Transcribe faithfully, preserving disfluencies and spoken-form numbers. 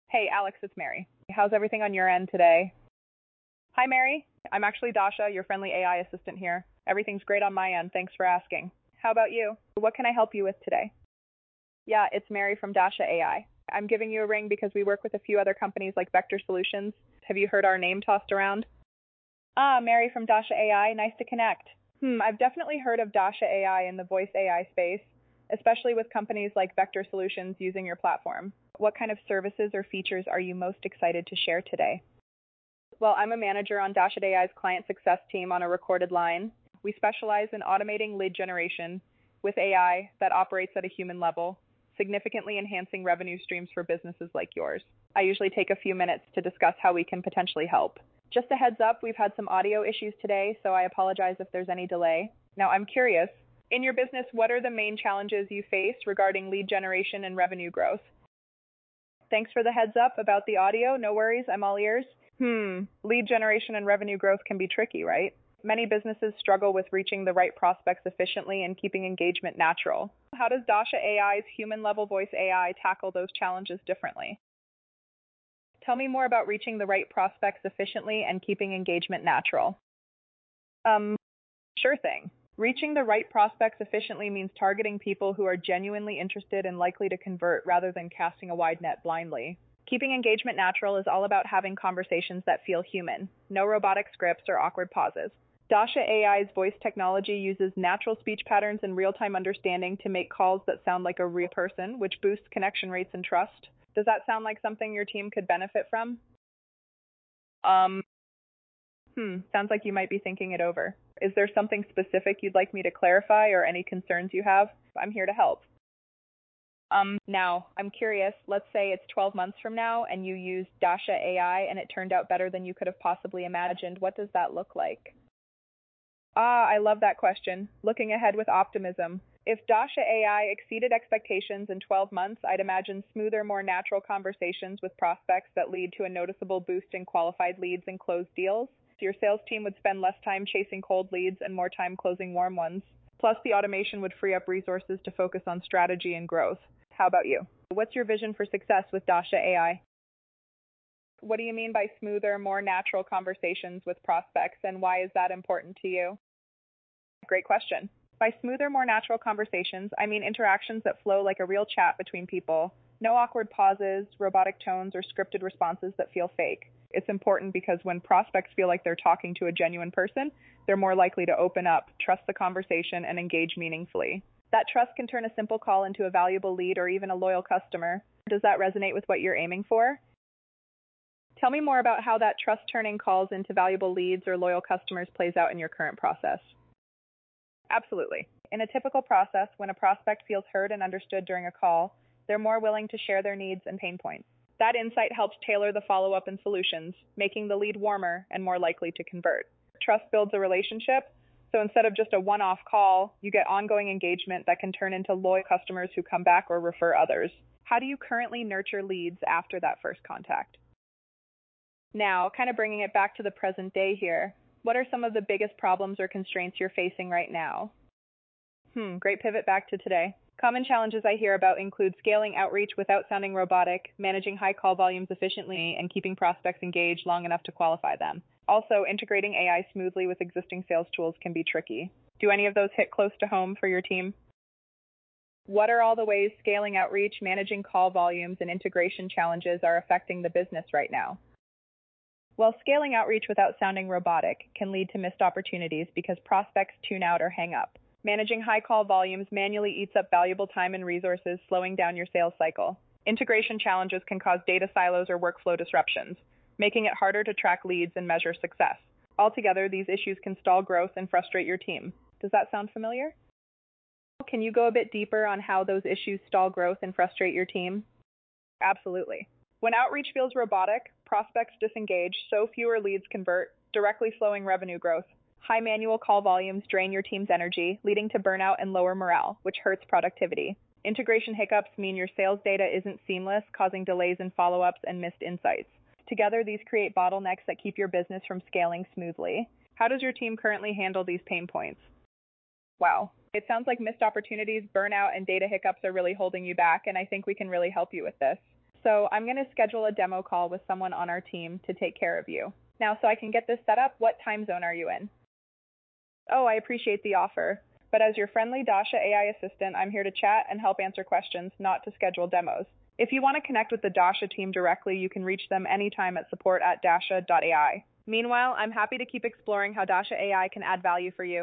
Hey, Alex, it's Mary. How's everything on your end today? Hi, Mary. I'm actually Dasha, your friendly A I assistant here. Everything's great on my end. Thanks for asking. How about you? What can I help you with today? Yeah, it's Mary from Dasha A I. I'm giving you a ring because we work with a few other companies like Vector Solutions. Have you heard our name tossed around? Ah, Mary from Dasha A I. Nice to connect. Hmm, I've definitely heard of Dasha A I in the voice A I space, especially with companies like Vector Solutions using your platform. What kind of services or features are you most excited to share today? Well, I'm a manager on Dasha A I's client success team on a recorded line. We specialize in automating lead generation with A I that operates at a human level, significantly enhancing revenue streams for businesses like yours. I usually take a few minutes to discuss how we can potentially help. Just a heads up, we've had some audio issues today, so I apologize if there's any delay. Now, I'm curious, in your business, what are the main challenges you face regarding lead generation and revenue growth? Thanks for the heads up about the audio. No worries, I'm all ears. Hmm, lead generation and revenue growth can be tricky, right? Many businesses struggle with reaching the right prospects efficiently and keeping engagement natural. How does Dasha A I's human-level voice A I tackle those challenges differently? Tell me more about reaching the right prospects efficiently and keeping engagement natural. Um, sure thing. Reaching the right prospects efficiently means targeting people who are genuinely interested and likely to convert rather than casting a wide net blindly. Keeping engagement natural is all about having conversations that feel human, no robotic scripts or awkward pauses. Dasha A I's voice technology uses natural speech patterns and real-time understanding to make calls that sound like a real person, which boosts connection rates and trust. Does that sound like something your team could benefit from? Um, hmm, sounds like you might be thinking it over. Is there something specific you'd like me to clarify or any concerns you have? I'm here to help. Um, now, I'm curious, let's say it's twelve months from now and you used Dasha A I and it turned out better than you could have possibly imagined. What does that look like? Ah, I love that question. Looking ahead with optimism. If Dasha A I exceeded expectations in twelve months, I'd imagine smoother, more natural conversations with prospects that lead to a noticeable boost in qualified leads and closed deals. Your sales team would spend less time chasing cold leads and more time closing warm ones. Plus, the automation would free up resources to focus on strategy and growth. How about you? What's your vision for success with Dasha A I? What do you mean by smoother, more natural conversations with prospects, and why is that important to you? Great question. By smoother, more natural conversations, I mean interactions that flow like a real chat between people. No awkward pauses, robotic tones, or scripted responses that feel fake. It's important because when prospects feel like they're talking to a genuine person, they're more likely to open up, trust the conversation, and engage meaningfully. That trust can turn a simple call into a valuable lead or even a loyal customer. Does that resonate with what you're aiming for? Tell me more about how that trust turning calls into valuable leads or loyal customers plays out in your current process. Absolutely. In a typical process, when a prospect feels heard and understood during a call, they're more willing to share their needs and pain points. That insight helps tailor the follow-up and solutions, making the lead warmer and more likely to convert. Trust builds a relationship, so instead of just a one-off call, you get ongoing engagement that can turn into loyal customers who come back or refer others. How do you currently nurture leads after that first contact? Now, kind of bringing it back to the present day here, what are some of the biggest problems or constraints you're facing right now? Hmm, great pivot back to today. Common challenges I hear about include scaling outreach without sounding robotic, managing high call volumes efficiently, and keeping prospects engaged long enough to qualify them. Also, integrating A I smoothly with existing sales tools can be tricky. Do any of those hit close to home for your team? What are all the ways scaling outreach, managing call volumes, and integration challenges are affecting the business right now? Well, scaling outreach without sounding robotic can lead to missed opportunities because prospects tune out or hang up. Managing high call volumes manually eats up valuable time and resources, slowing down your sales cycle. Integration challenges can cause data silos or workflow disruptions, making it harder to track leads and measure success. Altogether, these issues can stall growth and frustrate your team. Does that sound familiar? Can you go a bit deeper on how those issues stall growth and frustrate your team? Absolutely. When outreach feels robotic, prospects disengage, so fewer leads convert, directly slowing revenue growth. High manual call volumes drain your team's energy, leading to burnout and lower morale, which hurts productivity. Integration hiccups mean your sales data isn't seamless, causing delays in follow-ups and missed insights. Together, these create bottlenecks that keep your business from scaling smoothly. How does your team currently handle these pain points? Wow. It sounds like missed opportunities, burnout, and data hiccups are really holding you back, and I think we can really help you with this. So I'm going to schedule a demo call with someone on our team to take care of you. Now, so I can get this set up, what time zone are you in? Oh, I appreciate the offer. But as your friendly Dasha A I assistant, I'm here to chat and help answer questions, not to schedule demos. If you want to connect with the Dasha team directly, you can reach them anytime at support at dasha dot A I. Meanwhile, I'm happy to keep exploring how Dasha A I can add value for you.